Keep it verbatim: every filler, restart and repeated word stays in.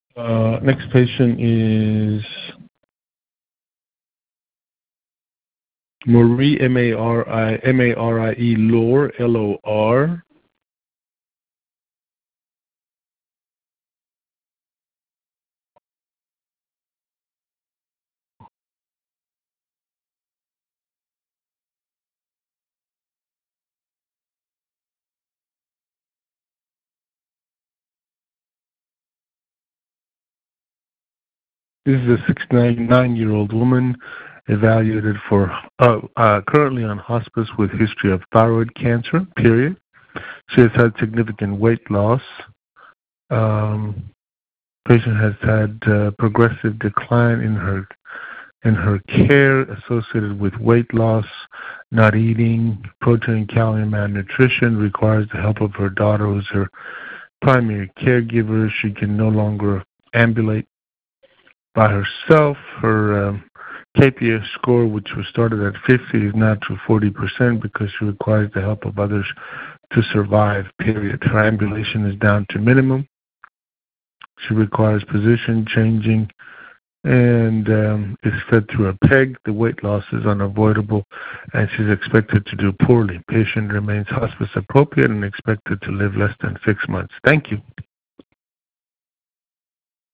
Uh, next patient is Marie, M A R I, M A R I E, Lore, L O R. This is a sixty-nine-year-old woman evaluated for, uh, uh, currently on hospice with history of thyroid cancer, period. She has had significant weight loss. Um, patient has had uh, progressive decline in her in her care associated with weight loss, not eating, protein and calorie malnutrition, requires the help of her daughter who's her primary caregiver. She can no longer ambulate by herself. Her um, K P S score, which was started at fifty, is now to forty percent because she requires the help of others to survive, period. Her ambulation is down to minimum. She requires position changing and um, is fed through a peg. The weight loss is unavoidable, and she's expected to do poorly. Patient remains hospice appropriate and expected to live less than six months. Thank you.